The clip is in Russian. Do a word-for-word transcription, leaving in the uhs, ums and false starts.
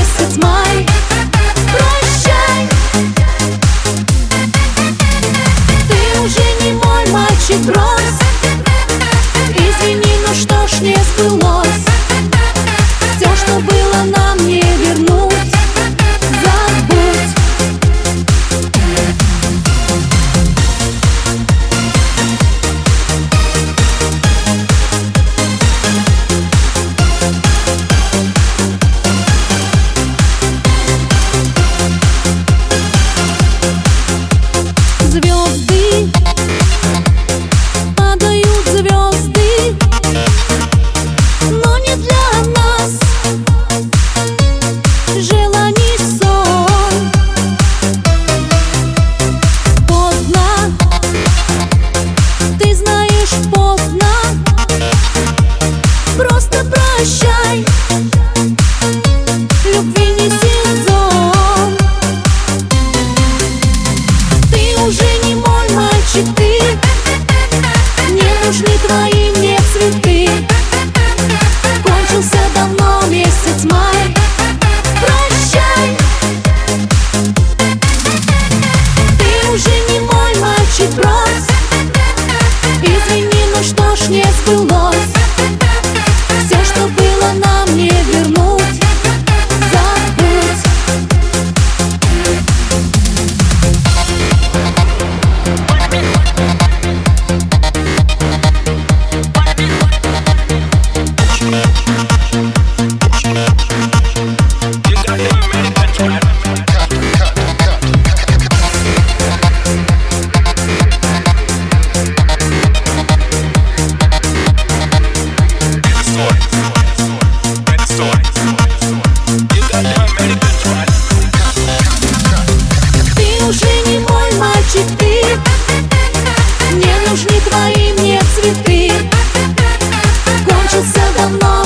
месяц май. Прощай, ты уже не мой мальчик, брось. Извини, ну что ж не сбылось. Все, что было, нам не вернуть. Забудь. Звезды, падают звезды, но не для нас. Желаний сон. Поздно, ты знаешь, поздно. Просто прощай, любви не сезон. Ты уже не мой мальчик, ты. Не нужны твои мне цветы. Кончился давно месяц май. Прощай, ты уже не мой мальчик, брось. Извини, ну что ж не сбылось. Все, что было, нам не вернуть. Забудь. Ты уже не мой мальчик, ты. Не нужны твои мне цветы. Кончился давно